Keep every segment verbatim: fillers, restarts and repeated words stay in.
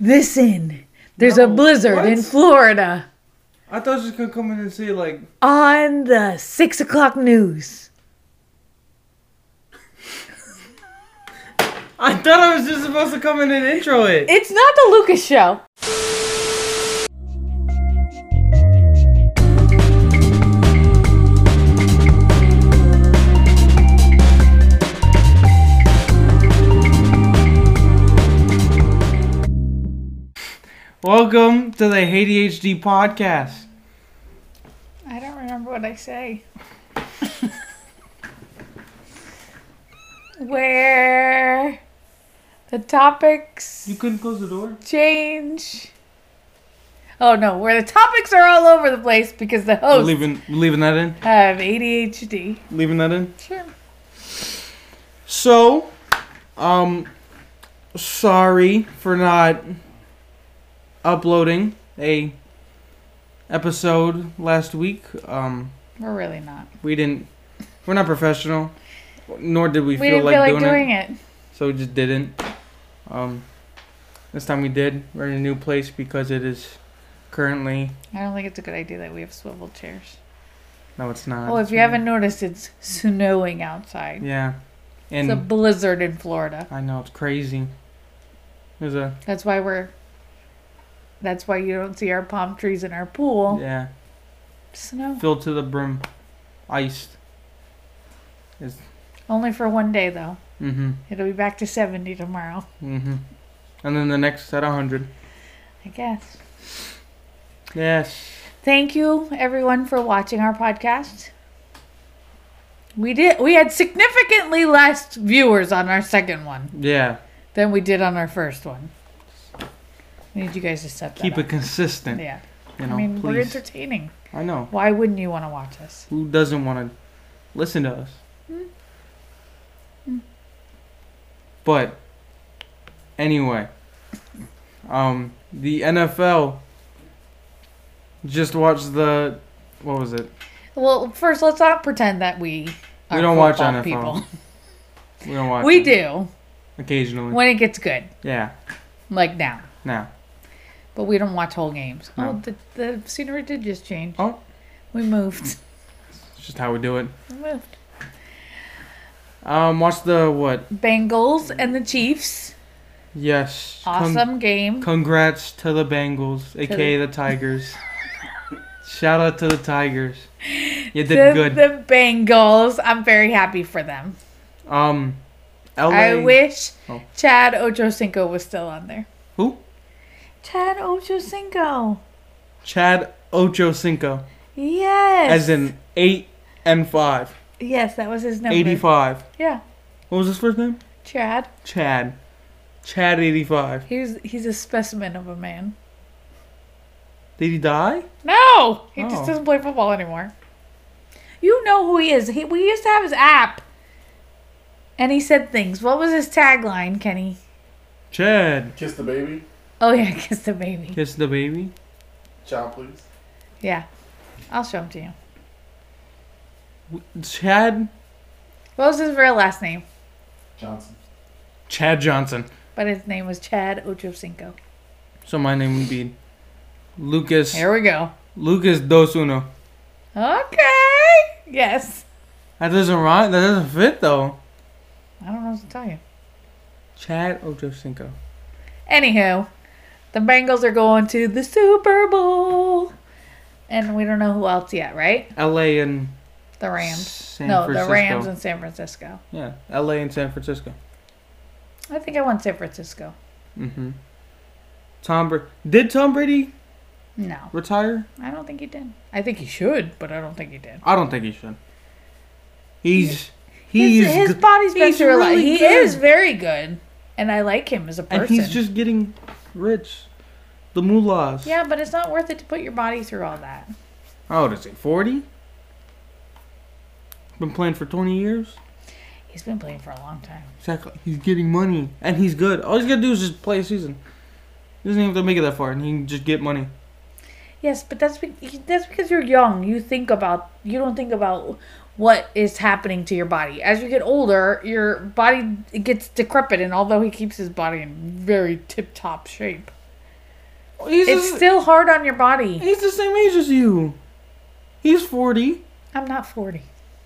Listen, there's no, a blizzard what? in Florida. I thought you was going to come in and say, like... On the six o'clock news. I thought I was just supposed to come in and intro it. It's not the Lucas Show. Welcome to the A D H D podcast. I don't remember what I say. Where the topics... You couldn't close the door? Change. Oh no, where the topics are all over the place because the host... We're leaving, leaving that in? Have A D H D. Leaving that in? Sure. So, um, sorry for not... uploading a episode last week. Um, we're really not. We didn't. We're not professional, nor did we, we feel didn't like, feel like doing, doing it, it. So we just didn't. Um, this time we did. We're in a new place because it is currently. I don't think it's a good idea that we have swivel chairs. No, it's not. Oh, if you haven't noticed, it's snowing outside. Yeah, and it's a blizzard in Florida. I know, it's crazy. There's a. That's why we're. That's why you don't see our palm trees in our pool. Yeah. Snow. Filled to the brim. Iced. It's... Only for one day, though. Mm-hmm. It'll be back to seventy tomorrow. Mm-hmm. And then the next at one hundred. I guess. Yes. Thank you, everyone, for watching our podcast. We did. We had significantly less viewers on our second one. Yeah. Than we did on our first one. I need you guys to set that Keep up. it consistent. Yeah. You know, I mean, please. we're entertaining. I know. Why wouldn't you want to watch us? Who doesn't want to listen to us? Mm. Mm. But, anyway. Um, the N F L just watched the... What was it? Well, first, let's not pretend that we are We don't watch N F L. People. We don't watch We it. do. Occasionally. When it gets good. Yeah. Like now. Now. But we don't watch whole games. No. Oh, the, the scenery did just change. Oh. We moved. It's just how we do it. We moved. Um, watch the what? Bengals and the Chiefs. Yes. Awesome Con- game. Congrats to the Bengals, a k a the, the Tigers. Shout out to the Tigers. You did the, good. The Bengals. I'm very happy for them. Um, L A. I wish oh. Chad Ochocinco was still on there. Who? Chad Ochocinco. Chad Ochocinco. Yes. As in eight and five. Yes, that was his number. Eighty-five. Yeah. What was his first name? Chad. Chad. Chad eighty-five. He's he's a specimen of a man. Did he die? No, he oh. just doesn't play football anymore. You know who he is. He we used to have his app. And he said things. What was his tagline, Kenny? Chad. Kiss the baby. Oh, yeah, kiss the baby. Kiss the baby. Child, please. Yeah. I'll show him to you. Chad? What was his real last name? Johnson. Chad Johnson. But his name was Chad Ochocinco. So my name would be Lucas. Here we go. Lucas Dos Uno. Okay. Yes. That doesn't rhyme. That doesn't fit, though. I don't know what to tell you. Chad Ochocinco. Anywho, the Bengals are going to the Super Bowl. And we don't know who else yet, right? L A and... The Rams. San no, Francisco. the Rams and San Francisco. Yeah, L A and San Francisco. I think I want San Francisco. Mm-hmm. Tom Brady... Did Tom Brady... No. Retire? I don't think he did. I think he should, but I don't think he did. I don't think he should. He's... He's his, his body's been through a lot. really He good. is very good. And I like him as a person. And he's just getting rich. The moolahs. Yeah, but it's not worth it to put your body through all that. How old is he? forty? Been playing for twenty years? He's been playing for a long time. Exactly. He's getting money. And he's good. All he's got to do is just play a season. He doesn't even have to make it that far. And he can just get money. Yes, but that's be- that's because you're young. You think about... You don't think about... what is happening to your body. As you get older, your body gets decrepit, and although he keeps his body in very tip-top shape. He's It's the, still hard on your body. he's the same age as you. He's forty. I'm not forty.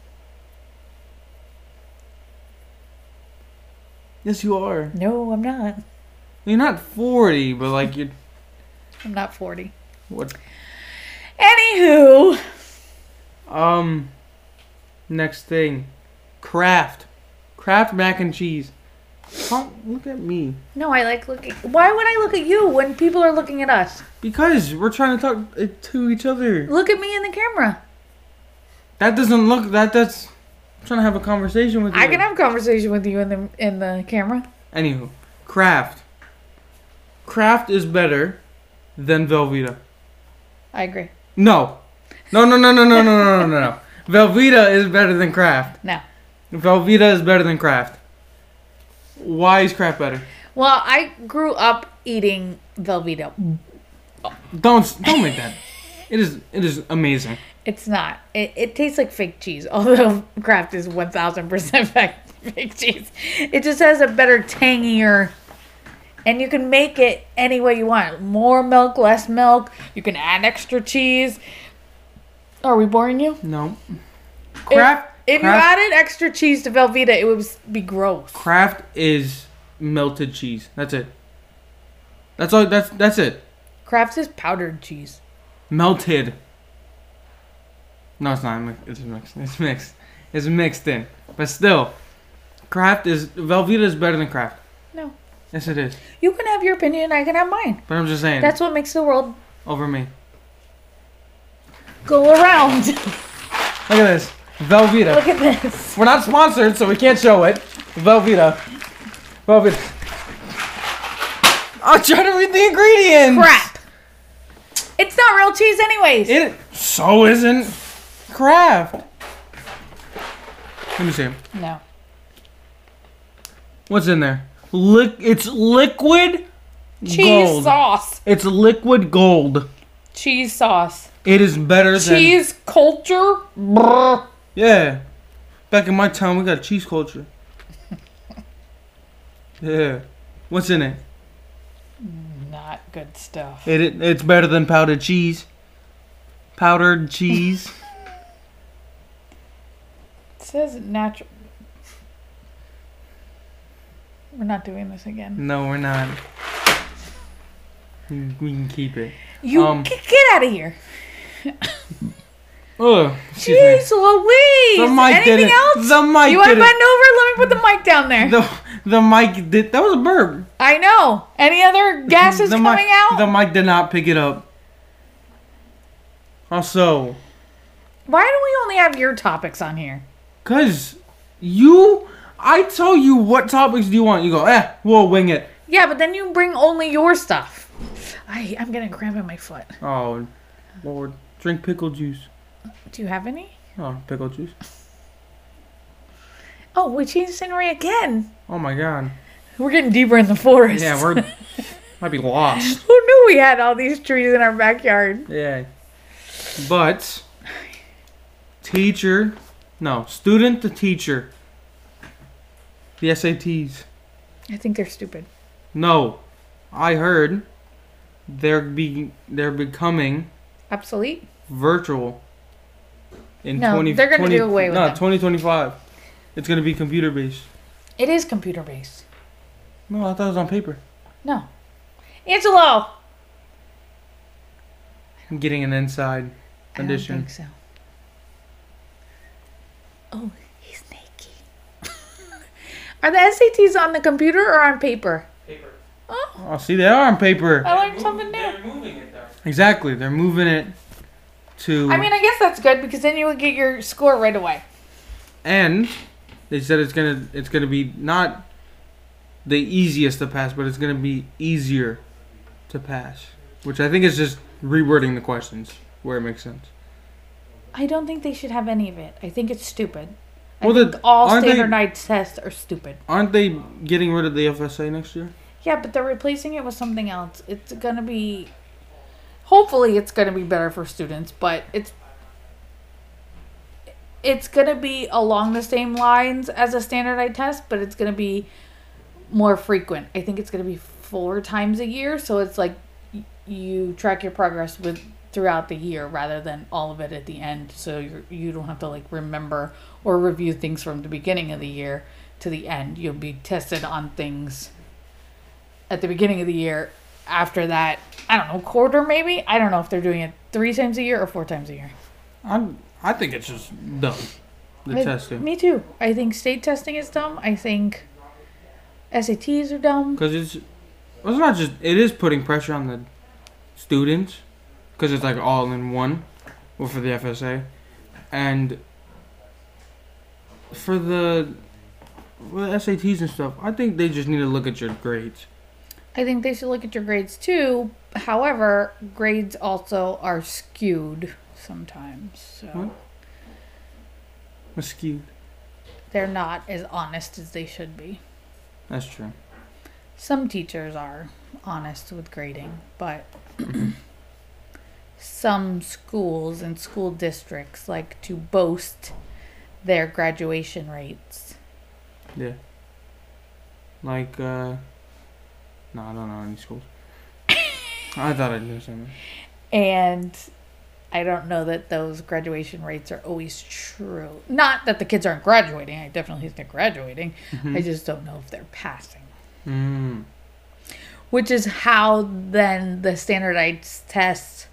Yes, you are. No, I'm not. You're not forty, but like you're. I'm not forty. What? Anywho. Um. Next thing, Kraft, Kraft mac and cheese. Oh, look at me. No, I like looking. Why would I look at you when people are looking at us? Because we're trying to talk uh, to each other. Look at me in the camera. That doesn't look. That that's. I'm trying to have a conversation with you. I can have a conversation with you in the in the camera. Anywho, Kraft. Kraft is better than Velveeta. I agree. No. No, no, no, no, no, no, no, no, no, no. Velveeta is better than Kraft. No. Velveeta is better than Kraft. Why is Kraft better? Well, I grew up eating Velveeta. Don't don't make that. It is it is amazing. It's not. It, it tastes like fake cheese, although Kraft is one thousand percent fake cheese. It just has a better tangier, and you can make it any way you want. More milk, less milk. You can add extra cheese. Are we boring you? No. Kraft. If, if Kraft, you added extra cheese to Velveeta, it would be gross. Kraft is melted cheese. That's it. That's all. That's that's it. Kraft is powdered cheese. Melted. No, it's not. It's mixed. It's mixed. It's mixed in. But still, Kraft is Velveeta is better than Kraft. No. Yes, it is. You can have your opinion. I can have mine. But I'm just saying. That's what makes the world over me. go around. Look at this. Velveeta. Look at this. We're not sponsored, so we can't show it. Velveeta. Velveeta. I'm trying to read the ingredients. Crap. It's not real cheese anyways. It so isn't Kraft. Let me see. No. What's in there? Lick. It's liquid Cheese gold. sauce. It's liquid gold. Cheese sauce. It is better than Cheese culture. Brr. Yeah. Back in my town, we got cheese culture. Yeah. What's in it? Not good stuff. It, it it's better than powdered cheese. Powdered cheese. It says natural. We're not doing this again. No, we're not. We we can keep it. You Um, g- get out of here. Oh, excuse Jeez Louise. The mic Anything did it. else? The mic you want to did it. bend over? Let me put the mic down there. me. The the mic did. That was a burp. I know. Any other gases the coming mic, out? The mic did not pick it up. Also, Why do we only have your topics on here? cause you, I tell you what topics do you want. You go, eh, we'll wing it. Yeah, but then you bring only your stuff. I, I'm getting a cramp in my foot. Oh, Lord, drink pickle juice. Do you have any? Oh, pickle juice. Oh, we changed scenery again. Oh my God. We're getting deeper in the forest. Yeah, we're might be lost. Who knew we had all these trees in our backyard? Yeah. But teacher, no, student to teacher. The S A Ts. I think they're stupid. No, I heard they're be they're becoming Obsolete? virtual in No, twenty. they're gonna twenty do away with no, them. twenty twenty-five. It's gonna be computer based. It is computer based. No, I thought it was on paper. No. Angelo! I'm getting an inside I don't edition. think so. Oh, he's naked. Are the S A Ts on the computer or on paper? Paper. Oh, Oh, see, they are on paper. I learned something new. They're moving it though. Exactly, they're moving it to. I mean, I guess that's good because then you would get your score right away. And they said it's gonna it's gonna be not the easiest to pass, but it's gonna be easier to pass, which I think is just rewording the questions where it makes sense. I don't think they should have any of it. I think it's stupid. I Well, think the- all aren't they- standardized tests are stupid. Aren't they getting rid of the F S A next year? Yeah, but they're replacing it with something else. It's gonna be, hopefully, it's gonna be better for students, but it's it's gonna be along the same lines as a standardized test, but it's gonna be more frequent. I think it's gonna be four times a year, so it's like y- you track your progress with throughout the year rather than all of it at the end, so you're, you don't have to like remember or review things from the beginning of the year to the end. You'll be tested on things at the beginning of the year. After that, I don't know, quarter maybe. I don't know if they're doing it three times a year or four times a year. I'm. I think it's just dumb. The I- testing. Me too. I think state testing is dumb. I think S A Ts are dumb. Because it's, well, it's not just, it is putting pressure on the students. Because it's like all in one. Well, for the F S A. And for the, well, S A Ts and stuff, I think they just need to look at your grades. I think they should look at your grades too. However, grades also are skewed sometimes. So What? What's skewed? they're not as honest as they should be. That's true. Some teachers are honest with grading, but some schools and school districts like to boast their graduation rates. Yeah. Like, uh... No, I don't know any schools. I thought I knew something. And I don't know that those graduation rates are always true. Not that the kids aren't graduating. I definitely think they're graduating. Mhm. I just don't know if they're passing. Mm. Which is how then the standardized tests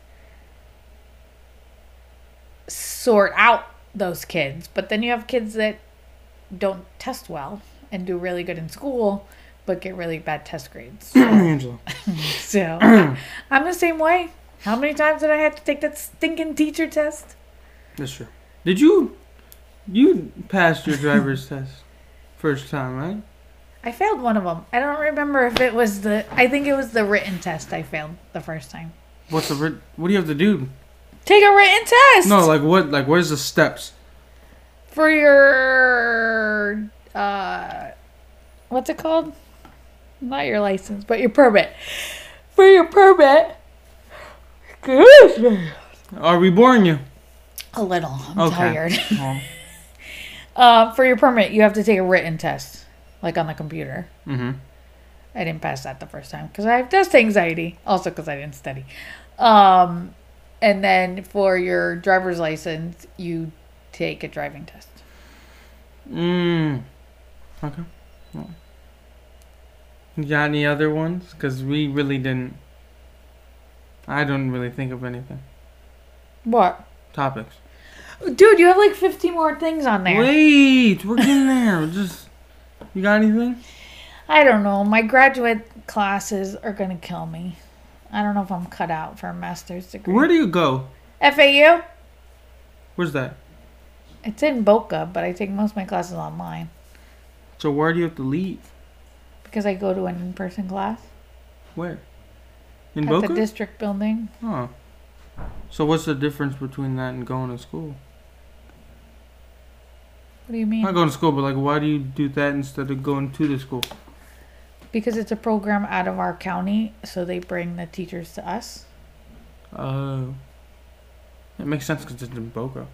sort out those kids. But then you have kids that don't test well and do really good in school but get really bad test grades. Angela. So I'm the same way. How many times did I have to take that stinking teacher test? That's true. Did you... You passed your driver's test first time, right? I failed one of them. I don't remember if it was the... I think it was the written test I failed the first time. What's the... writ- What do you have to do? Take a written test! No, like what? Like where's the steps? For your... Uh, what's it called? Not your license, but your permit. For your permit... Excuse me. Are we boring you? A little. I'm Okay. tired. Oh. Uh, for your permit, you have to take a written test, like on the computer. Mm-hmm. I didn't pass that the first time because I have test anxiety. Also because I didn't study. Um, and then for your driver's license, you take a driving test. Mm. Okay. Well. You got any other ones? Because we really didn't... I don't really think of anything. What? Topics. Dude, you have like fifteen more things on there. Wait, we're getting there. We're just... You got anything? I don't know. My graduate classes are going to kill me. I don't know if I'm cut out for a master's degree. Where do you go? F A U? Where's that? It's in Boca, but I take most of my classes online So where do you have to leave? because I go to an in-person class Where? In at Boca? the district building. Oh. So what's the difference between that and going to school? What do you mean? Not going to school, but like, why do you do that instead of going to the school? Because it's a program out of our county, so they bring the teachers to us. Oh. It makes sense because it's in Boca.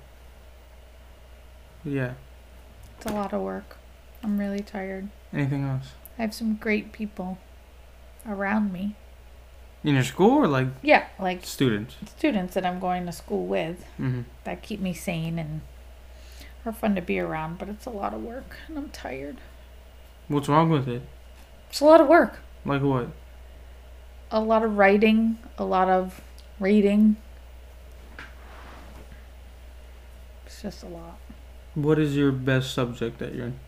Yeah. It's a lot of work. I'm really tired. Anything else? I have some great people around me. In your school or like Yeah, like students? students that I'm going to school with Mm-hmm. that keep me sane and are fun to be around, but it's a lot of work and I'm tired. What's wrong with it? It's a lot of work. Like what? A lot of writing, a lot of reading. It's just a lot. What is your best subject that you're in?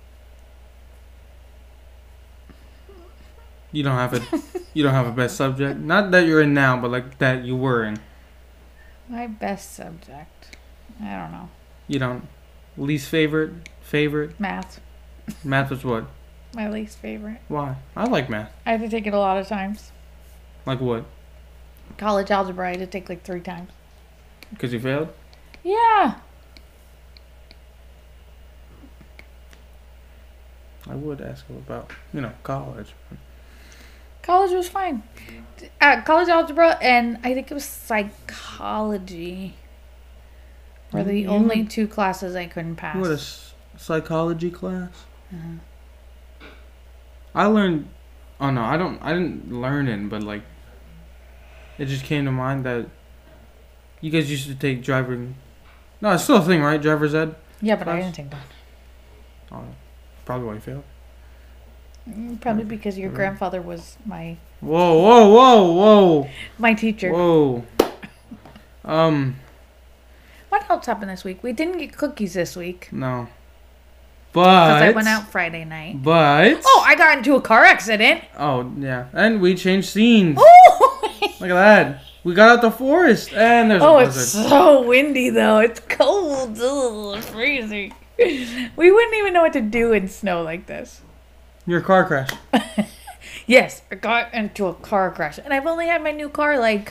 You don't have a you don't have a best subject? Not that you're in now, but like that you were in. My best subject. I don't know. You don't least favorite? Favorite? Math. Math was what? My least favorite. Why? I like math. I had to take it a lot of times. Like what? College algebra I had to take like three times. Because you failed? Yeah. I would ask you about, you know, college. College was fine. Uh, college algebra and I think it was psychology were the You- only two classes I couldn't pass. You had a s- psychology class? Uh-huh. I learned. Oh no, I don't. I didn't learn it, but like, it just came to mind that you guys used to take driving. No, it's still a thing, right? Driver's ed. Yeah, but I Class? didn't take that. Oh, probably why you failed. Mm, Probably because your Mhm. grandfather was my Whoa, whoa, whoa, whoa, my teacher. whoa. Um, What else happened this week? We didn't get cookies this week no. because But I went out Friday night. But Oh, I got into a car accident. oh yeah, and we changed scenes. Oh, Look at that. We got out the forest, and there's oh a it's blizzard. so windy though. It's cold. Ugh, it's freezing. We wouldn't even know what to do in snow like this. Your car crash. Yes, I got into a car crash, and I've only had my new car like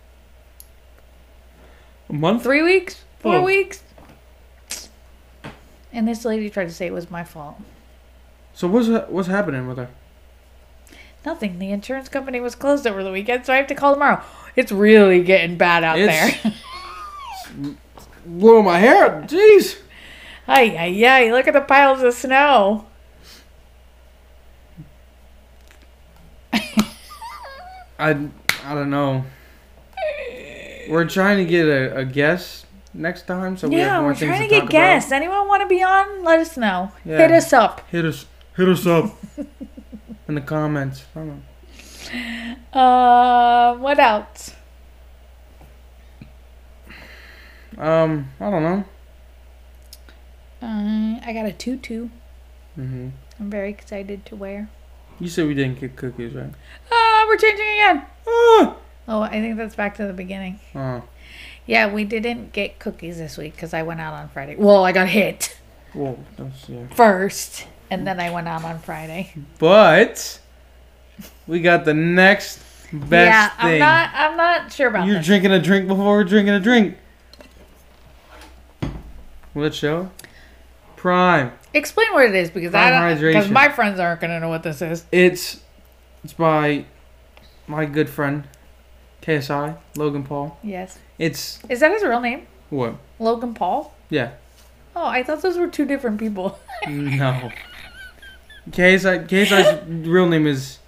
A month. three weeks, four Oh. weeks. And this lady tried to say it was my fault. So what's ha- what's happening with her? Nothing. The insurance company was closed over the weekend, so I have to call tomorrow. It's really getting bad out It's- there. Blow my hair. Jeez. Ay, ay, ay. Look at the piles of snow. I I don't know. We're trying to get a, a guest next time, so we have Yeah, more we're things trying to to get talk guests. Anyone want to be on? Let us know. Yeah. Hit us up. About. Hit us hit us up in the comments. I don't know. Uh, what else? Um, I don't know. Uh, I got a tutu. Mhm. I'm very excited to wear. You said we didn't get cookies, right? Ah, we're changing again. Ah! Oh, I think that's back to the beginning. Oh. Yeah, we didn't get cookies this week because I went out on Friday. Well, I got hit Whoa, that's yeah. first, and then I went out on Friday. But we got the next best yeah, I'm thing. not. I'm not sure about You're this. drinking a drink before we're drinking a drink. Let's show. Prime. Explain what it is because I Prime don't. Because hydration. my friends aren't gonna know what this is. It's it's by my good friend K S I Logan Paul. Yes. It's Is that his real name? what? Logan Paul? Yeah. Oh, I thought those were two different people. No. K S I K S I's real name is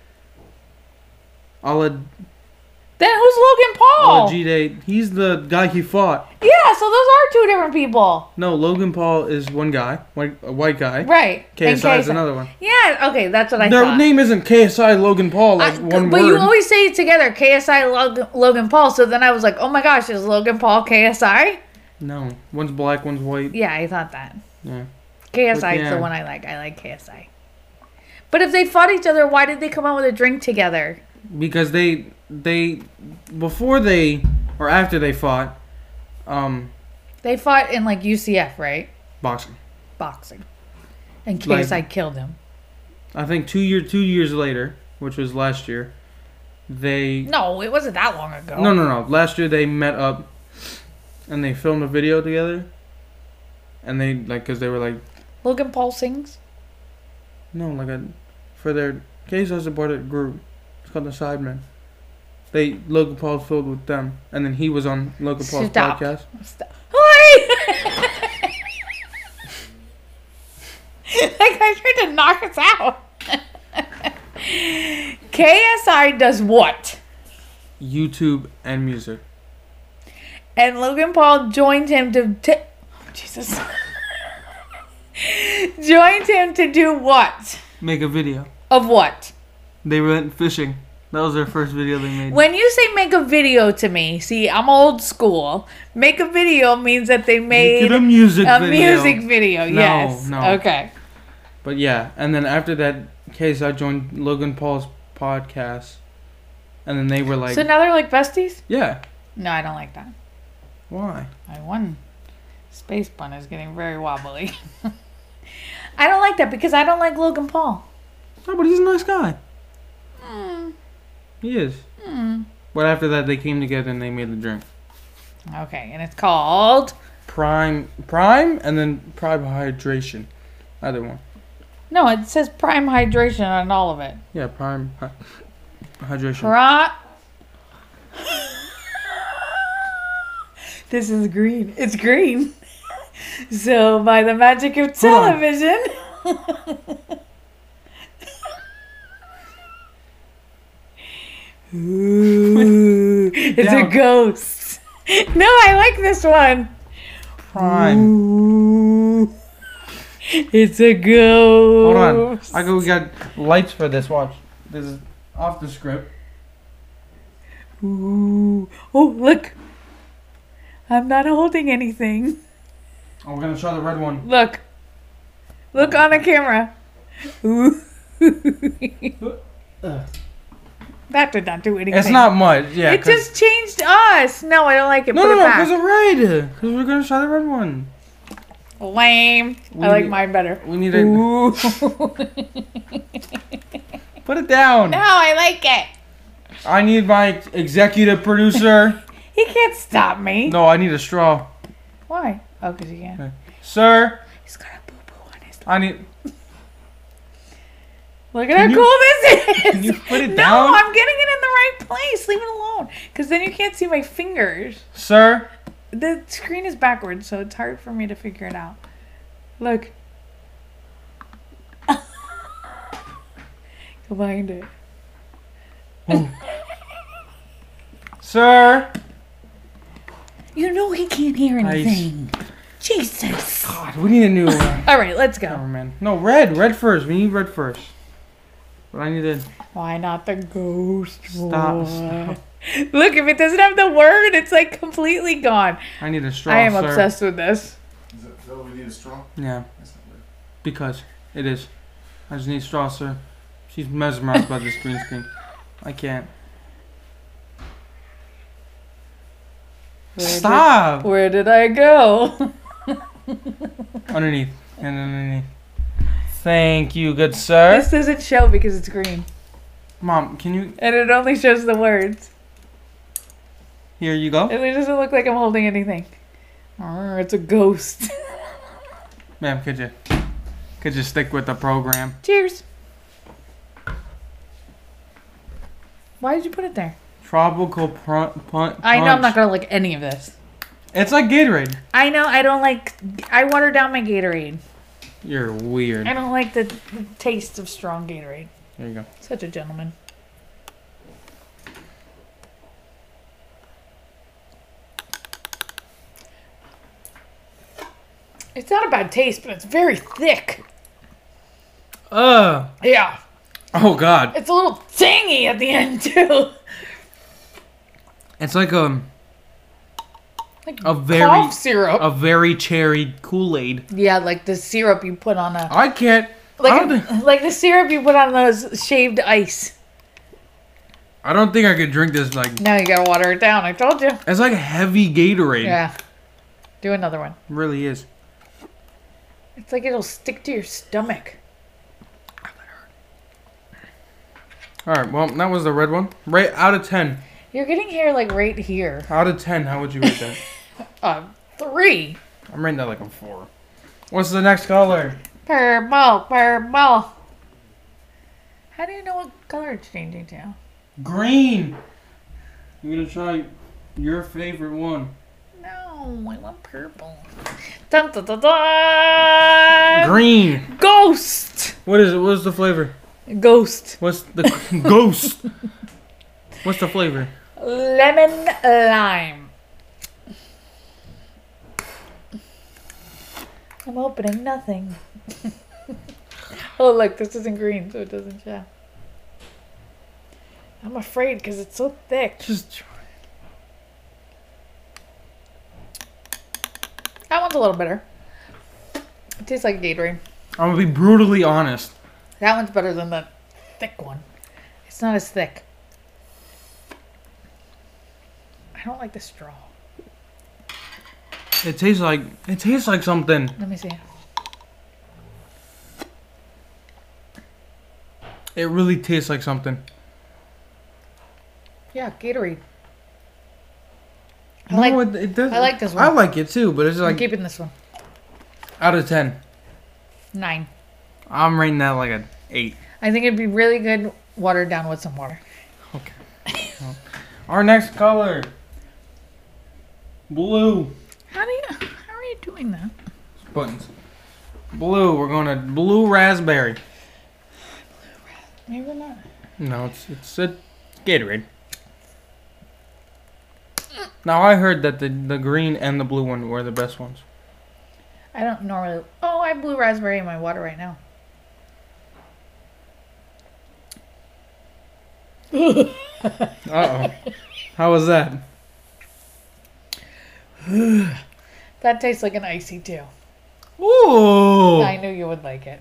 Alad Then who's Logan Paul? Alajide. He's the guy he fought. Yeah, so those are two different people. No, Logan Paul is one guy, white a white guy. Right. K S I And is another one. Yeah, okay, that's what I Their thought. name isn't K S I Logan Paul, like I- one but word. you always say it together, K S I Logan, Logan Paul. So then I was like, oh my gosh, is Logan Paul K S I? No, one's black, one's white. Yeah, I thought that. Yeah. K S I But is the yeah. one I like. I like K S I. But if they fought each other, why did they come out with a drink together? Because they they before they or after they fought, um, They fought in like U C F, right? boxing. Boxing. And K S I Like- killed him. I think two year two years later, which was last year, they No, it wasn't that long ago. no no no last year they met up, and they filmed a video together. And they like because they were like Logan Paul sings? no like a for their K S I supported group. It's called the Sidemen. They Logan Paul filmed with them, and then he was on Logan Paul's Stop. podcast. Stop. Hi! That guy tried to knock us out. K S I does what? YouTube and music. And Logan Paul joined him to. T- oh, Jesus. Joined him to do what? Make a video. Of what? They went fishing. That was their first video they made. When you say make a video to me, see, I'm old school. Make a video means that they made Make it a music a video. music video. No, Yes. no. Okay. But yeah, and then after that case, I joined Logan Paul's podcast, and then they were like, So now they're like besties? "Yeah, No, I don't like that. why?" I won. Space pun is getting very wobbly. I don't like that because I don't like Logan Paul. No, but he's a nice guy. Mm, He is. mm. But after that, they came together and they made the drink. Okay, and it's called. Prime, Prime, and then Prime Hydration. Either one. No, it says Prime Hydration on all of it. Yeah, Prime hy- Hydration. Pri- This is green. It's green. So, by the magic of Hold on. television. Ooh. It's down. a ghost. No, I like this one. Prime. Ooh. It's a ghost. Hold on. I go. We got lights for this. Watch. This is off the script. Ooh. Oh, look. I'm not holding anything. Oh, we're gonna try the red one. Look. Look on the camera. Ooh. That did not do anything. It's not much. Yeah. It just changed us. No, I don't like it. No, Put no, it no. back. Because of red. Because we're gonna try the red one. Lame. We I like need- mine better. We need to Ooh. put it down. No, I like it. I need my executive producer. He can't stop me. No, I need a straw, Why? Oh, because you can't. sir. He's got a boo-boo on his. I need. Look at Can how you- cool this is. Can you put it no, down? I'm getting it in the right place. Leave it alone. Because then you can't see my fingers. Sir. The screen is backwards, so it's hard for me to figure it out. Look. Go behind it. Sir. You know he can't hear Nice. anything. Jesus. God, we need a new uh, All right, let's go. cameraman. No, red. Red first. We need red first. But I need to Why not the ghost stop. boy? stop. Look, if it doesn't have the word, it's like completely gone. I need a straw. I am sir. obsessed with this. Is that, is that what we need a straw? Yeah, That's not weird. because it is. I just need straw, sir. She's mesmerized by this green screen. I can't. Where did- Stop. where did I go? Underneath and underneath. Thank you, good sir. This doesn't show because it's green. Mom, can you? And it only shows the words. Here you go. And it doesn't look like I'm holding anything. Arr, it's a ghost. Ma'am, could you? Could you stick with the program? Cheers. Why did you put it there? Tropical pr- punch. I know I'm not gonna like any of this. It's like Gatorade. I know I don't like. I water down my Gatorade. You're weird. I don't like the, the taste of strong Gatorade. There you go. Such a gentleman. It's not a bad taste, but it's very thick. Uh. Yeah. Oh God. It's a little tangy at the end too. It's like a Like a very cough syrup. a very cherry Kool-Aid. Yeah, like the syrup you put on a I can't. I like don't, thi- like the syrup you put on those shaved ice. I don't think I could drink this. Like Now you gotta water it down. I told you. it's like heavy Gatorade. Yeah. Do another one. It really is. It's like it'll stick to your stomach. All right. Well, that was the red one. Right out of ten. You're getting hair like right here. Out of ten, how would you rate that? Uh, three. I'm rating that like a four. What's the next color? Purple, purple. How do you know what color it's changing to? Green. You're gonna try your favorite one. No, I want purple. Dun, dun, dun, dun. Green. Ghost. What is it? What's the flavor? Ghost. What's the ghost? What's the flavor? Lemon lime. I'm opening nothing. Oh, look, this isn't green, so it doesn't show. I'm afraid because it's so thick. Just try. That one's a little bitter. It tastes like Gatorade. I'm gonna be brutally honest. That one's better than the thick one. It's not as thick. I don't like the straw. It tastes like it tastes like something. Let me see. It really tastes like something. Yeah, Gatorade. I No, like. it, it does. I like this one. I like it too, but it's I'm like keeping this one. out of ten. Nine. I'm rating that like an eight. I think it'd be really good watered down with some water. Okay. Well, our next color. Blue. How do you? How are you doing that? Buttons. Blue. We're going to blue raspberry. Maybe not. No, it's it's a Gatorade. Now I heard that the the green and the blue one were the best ones. I don't normally. Oh, I have blue raspberry in my water right now. Uh oh. How was that? That tastes like an icy too. Ooh. I knew you would like it.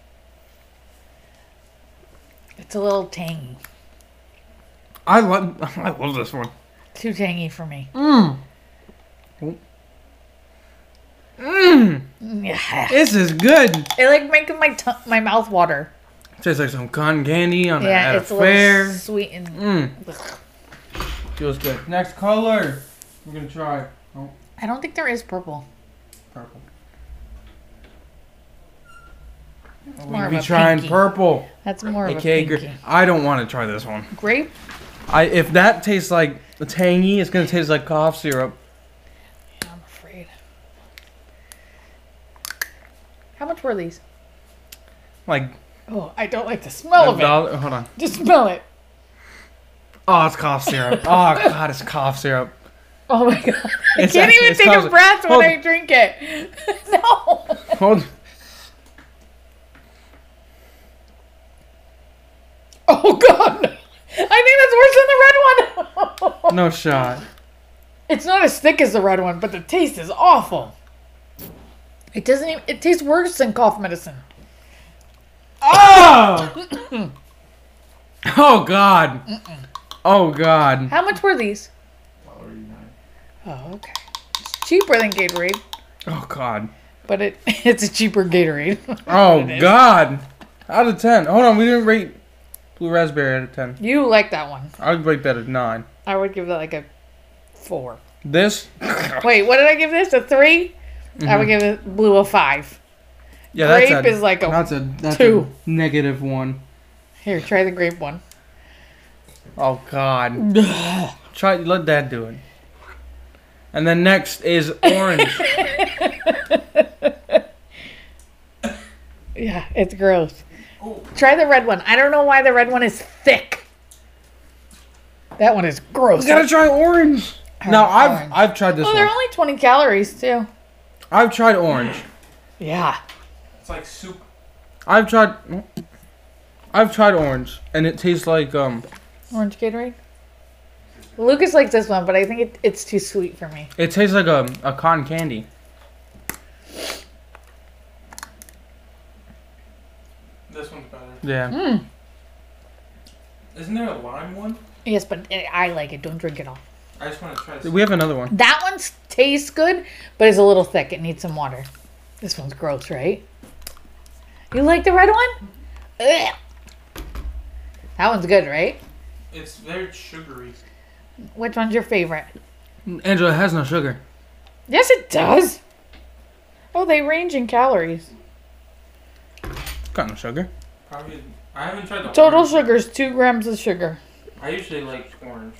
It's a little tangy. I love I love this one. Too tangy for me. Mmm. Mmm. Yeah. This is good. It like making my tongue, my mouth water. Tastes like some cotton candy on Yeah, a, at it's a a fair. little sweet and. Mmm. Ugh. Feels good. Next color. We're gonna try. Oh, I don't think there is purple. purple. It's We're more gonna of be a trying pinky. purple. That's more of A K a pinky. gra- I don't want to try this one. Grape? I if that tastes like tangy, it's gonna taste like cough syrup. Yeah, I'm afraid. How much were these? Like Oh, I don't like the smell a of it. dollar. Hold on. Just smell it. Oh, it's cough syrup. Oh god, it's cough syrup. Oh my god. I It's can't actually- even it's take a called- breath when hold- I drink it. No. Hold. Oh god. I think that's worse than the red one. No shot. It's not as thick as the red one, but the taste is awful. It doesn't even, it tastes worse than cough medicine. Oh. Oh god. Oh god. How much were these? one eighty-nine. Oh, okay. It's cheaper than Gatorade, Oh god. but it it's a cheaper Gatorade. Oh It is. god. Out of ten. Hold on, we didn't rate blue raspberry out of ten. You like that one. I would rate that a nine. I would give that like a four. This? Wait, what did I give this? A three? I would Mhm. give it blue a five. Yeah, that's Grape a, is like a that's a that's two. a negative one. Here, try the grape one. Oh god. Try let Dad do it. And then next is orange. Yeah, it's gross. Try the red one. I don't know why the red one is thick. That one is gross. We gotta try orange. Alright, Now I've orange. I've tried this Oh, they're one. only twenty calories too. I've tried orange. Yeah. It's like soup. I've tried I've tried orange and it tastes like um Orange Gatorade. Lucas likes this one, but I think it, it's too sweet for me. it tastes like a a cotton candy. This one's better. Yeah. Mm. Isn't there a lime one? Yes, but I I like it. Don't drink it all. I just want to try this. We have another one. That one tastes good, but it's a little thick. It needs some water. This one's gross, right? You like the red one? Ugh. That one's good, right? It's very sugary. Which one's your favorite? Angela, it has no sugar. Yes, it does. Oh, they range in calories. It's got no sugar. Probably. I haven't tried the Total orange. sugar is two grams of sugar. I usually like orange.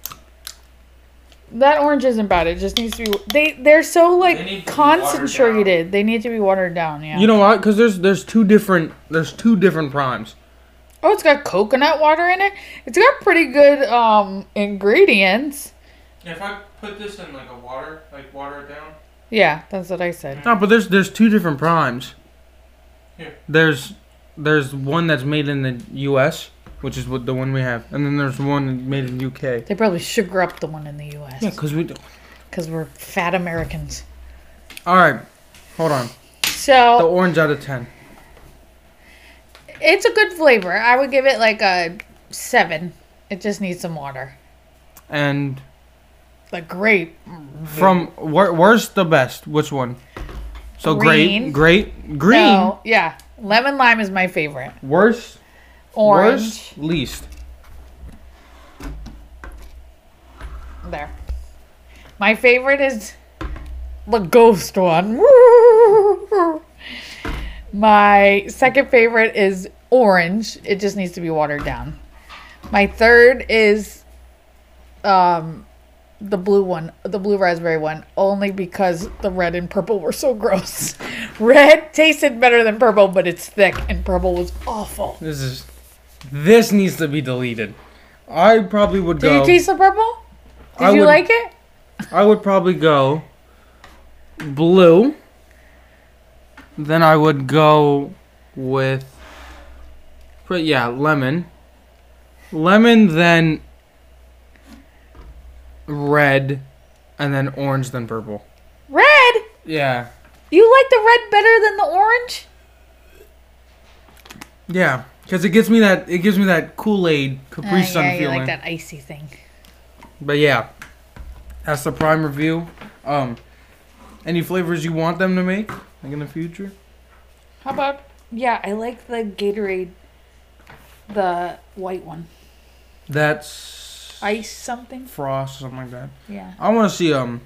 That orange isn't bad. It just needs to be. They they're so They need like to be watered concentrated. They need to be watered down. Yeah. You know what? Because there's there's two different there's two different primes. Oh, it's got coconut water in it. It's got pretty good um ingredients. If I put this in like a water, like water it down. Yeah, that's what I said. No, but there's there's two different primes. Here. There's there's one that's made in the U S, which is what the one we have, and then there's one made in U K. They probably sugar up the one in the U S. Yeah, because we. Do. Because we're fat Americans. All right, hold on. The So orange out of ten. it's a good flavor. I would give it like a seven. It just needs some water. And The grape. from wor- worst to best, which one? So Green. great, great, green. No, yeah. Lemon lime is my favorite. Worst, Orange. worst, least. There. My favorite is the ghost one. My second favorite is orange. It just needs to be watered down. My third is um the blue one, the blue raspberry one, only because the red and purple were so gross. Red tasted better than purple, but it's thick, and purple was awful. This is. This needs to be deleted. I probably would Did go. you taste the purple? Did I you would- like it? I would probably go blue. Then I would go with, but yeah, lemon. Lemon, then red, and then orange, then purple. Red? Yeah. You like the red better than the orange? Yeah, because it gives me that it gives me that Kool-Aid Capri Uh, Sun yeah, you feeling. like that icy thing. But yeah, that's the prime review. Um, any flavors you want them to make, like in the future? How about, yeah, I like the Gatorade, the white one. That's Ice something? Frost, something like that. Yeah. I want to see um.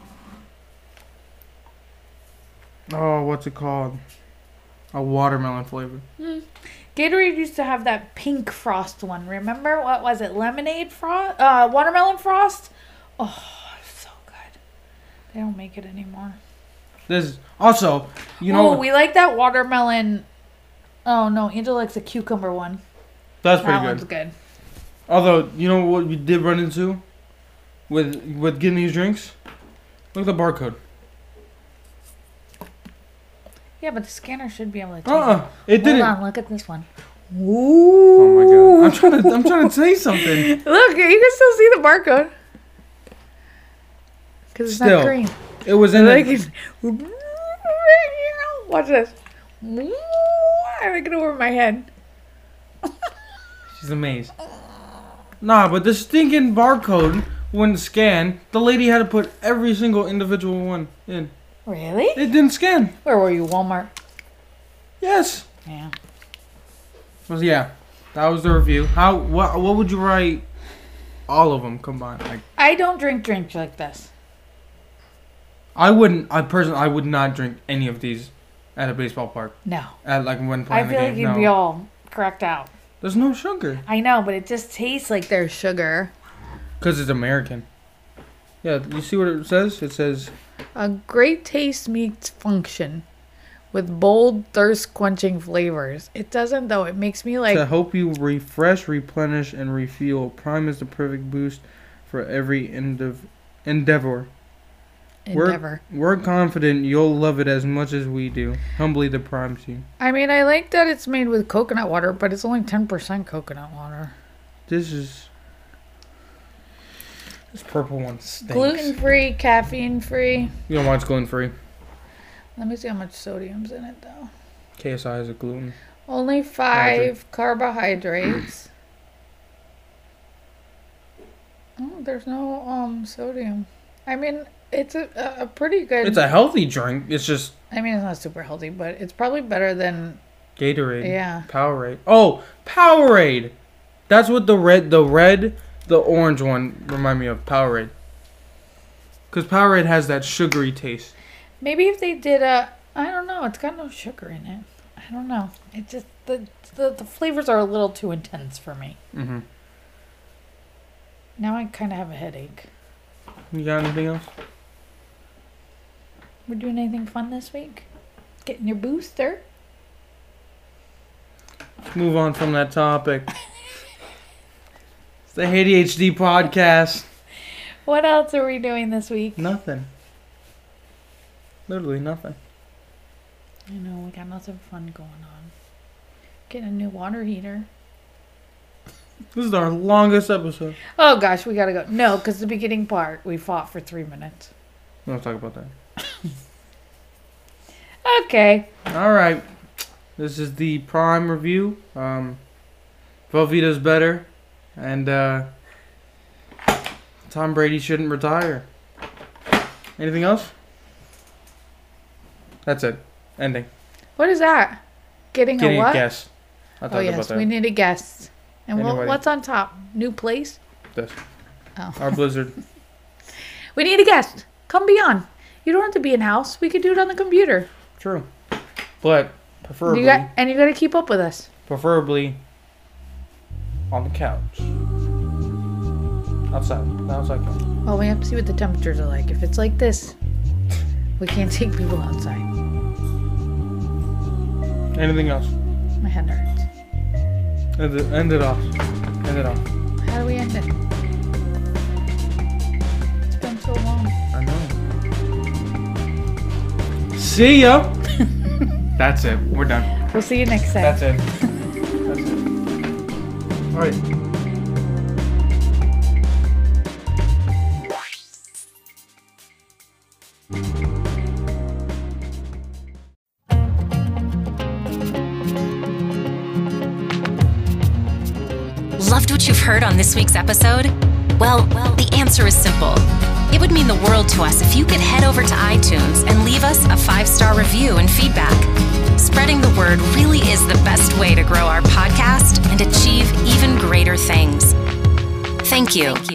Oh, what's it called? A watermelon flavor. Mm. Gatorade used to have that pink frost one. Remember? What was it? Lemonade frost? Uh, watermelon frost? Oh, so good. They don't make it anymore. There's also, you know, Oh, we like that watermelon. Oh, no. Angel likes the cucumber one. that's That pretty one's good. good. Although, you know what we did run into with with getting these drinks? Look at the barcode. Yeah, but the scanner should be able to take Uh it. uh it didn't. Hold on, look at this one. Ooh. Oh my god! I'm trying to I'm trying to say something. Look, you can still see the barcode. Because it's Still, not green. It was in Like the, it's, watch this. I make it over my head. She's amazed. Nah, but the stinking barcode wouldn't scan. The lady had to put every single individual one in. Really? It didn't scan. Where were you, Walmart? Yes. Yeah. Well, yeah, that was the review. How? What? What would you rate? All of them combined. Like, I don't drink drinks like this. I wouldn't. I personally, I would not drink any of these at a baseball park. No. At like when I playing feel the like game. you'd No. be all cracked out. There's no sugar. I know, but it just tastes like there's sugar. Cause it's American. Yeah, you see what it says? It says A great taste meets function with bold, thirst-quenching flavors. It doesn't, though. It makes me like... to help you refresh, replenish, and refuel. Prime is the perfect boost for every endev- endeavor. Endeavor. We're, we're confident you'll love it as much as we do. Humbly, the Prime team. I mean, I like that it's made with coconut water, but it's only ten percent coconut water. This is this purple one stinks. Gluten-free, caffeine-free. You know why it's gluten free? Let me see how much sodium's in it, though. K S I is a gluten. Only five carbohydrates. Oh, there's no um sodium. I mean, it's a, a pretty good... It's a healthy drink. It's just I mean, it's not super healthy, but it's probably better than... Gatorade. Yeah. Powerade. Oh, Powerade. That's what the red, the red, the orange one remind me of. Powerade. Because Powerade has that sugary taste. Maybe if they did a... I don't know. It's got no sugar in it. I don't know. It just... The, the, the flavors are a little too intense for me. Mm-hmm. Now I kind of have a headache. You got anything else? We're doing anything fun this week? Getting your booster? Let's move on from that topic. It's the A D H D podcast. What else are we doing this week? Nothing. Literally nothing. I know, we got nothing fun going on. Getting a new water heater. This is our longest episode. Oh gosh, we gotta go. No, because the beginning part, we fought for three minutes. We don't talk about that. Okay. All right. This is the Prime review. Um, Velveeta's better. And uh, Tom Brady shouldn't retire. Anything else? That's it. Ending. What is that? Getting, Getting a what? a guess. I'll talk Oh about yes, that. we need a guest. And what, Anybody. what's on top? New place? This. Oh. Our Blizzard. We need a guest. Come be on. You don't have to be in house. We could do it on the computer. True. But preferably, You got, and you got to keep up with us. preferably on the couch. Outside. The outside couch. Well, we have to see what the temperatures are like. If it's like this, we can't take people outside. Anything else? My head hurts. End it, end it off. End it off. How do we end it? It's been so long. See ya. That's it. We're done. We'll see you next time. That's it. That's it. All right. Loved what you've heard on this week's episode? Well, well, the answer is simple. It would mean the world to us if you could head over to iTunes and leave us a five-star review and feedback. Spreading the word really is the best way to grow our podcast and achieve even greater things. Thank you. Thank you.